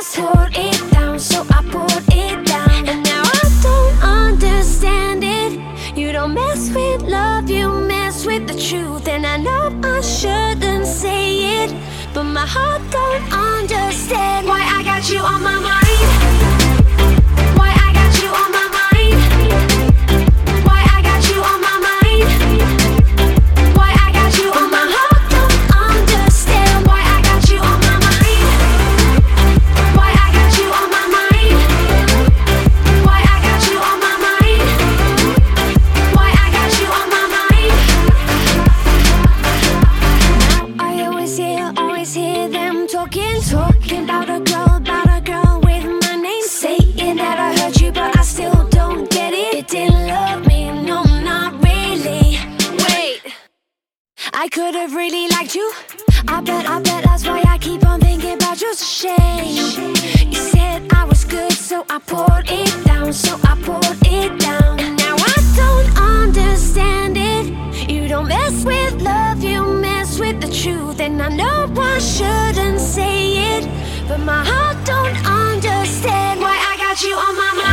poured it down, so I poured it down. And now I don't understand it. You don't mess with love, you mess with the truth. And I know I shouldn't say it, but my heart don't understand why I got you on my mind. Why I got you on my mind. Why I got you on my mind. Why I got you on my heart don't understand why I got you on my mind. Why I got you on my mind. Why I got you on my mind. Why I got you on my mind. Now I always hear them talking about a girl with my name, saying that I heard you, but I still don't get it. It didn't love me, no, not really. Wait, I could have really liked you. I bet that's why I keep on thinking about you. It's a shame. You said I was good, so I poured it down, so I poured it down. And now I don't understand it. You don't mess with love, you mess with the truth. And I know I shouldn't say it, but my heart don't understand why I got you on my mind.